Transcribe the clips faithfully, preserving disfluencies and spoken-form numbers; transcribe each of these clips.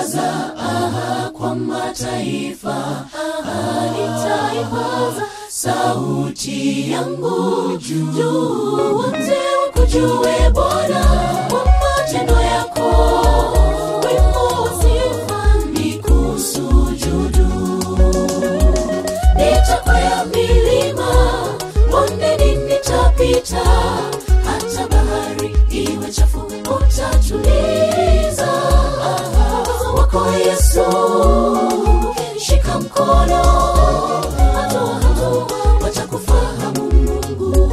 nitaipaza aha kwa mataifa, aha nitaipaza sauti yangu juu, wote wakujue Bwana kwa matendo yako, wimbo wa sifa ni kusujudu. Nitakwea milima, bondeni nitapita, hata bahari iwe chafu utatuliza. Uwezo wako Yesu, shika mkono, hatua hatua watakufahamu Mungu.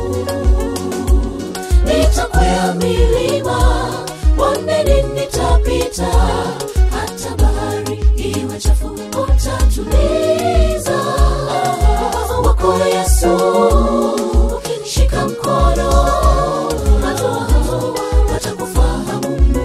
Nitakwea milima, bondeni nitapita, hata bahari iwe chafu utatuliza. Uwezo wako Yesu, shika mkono, hatua hatua watakufahamu Mungu.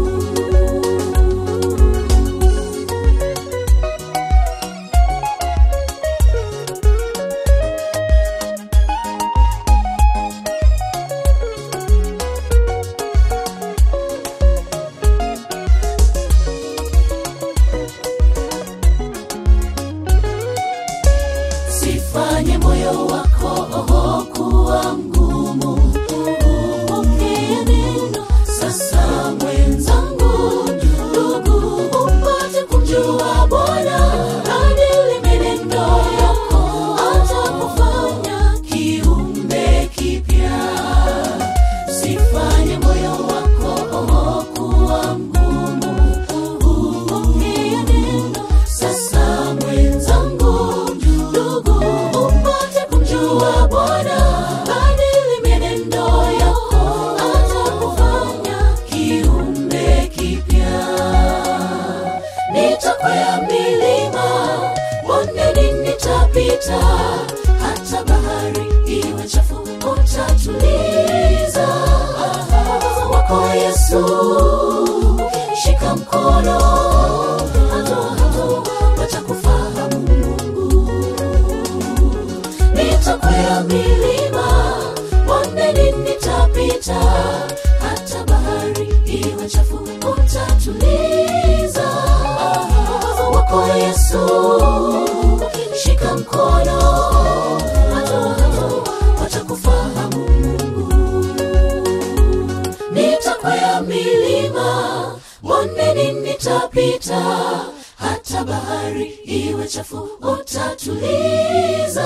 Sifanye moyo wako oho kuwa mgumu, upokee neno sasa mwenzangu, ndugu, upate kumjua Bwana, adili menendo yako, atakufanya kiumbe kipya. Sifanye moyo wako oho kuwa mgumu, upokee neno sasa mwenzangu, ndugu, upate kumjua Bwana, badili mienendo yako, atakufanya kiumbe kipya. Nitakwea milima, bondeni nitapita, hata bahari iwe chafu utatuliza. Uwezo wako Yesu, shika mkono, hatua hatua watakufahamu Mungu. Nitakwea milima, bondeni nitapita, hata bahari iwe chafu utatuliza. Uwezo wako Yesu, shika mkono, hatua hatua watakufahamu Mungu. Nitakwea milima, bondeni nitapita, hata bahari iwe chafu utatuliza.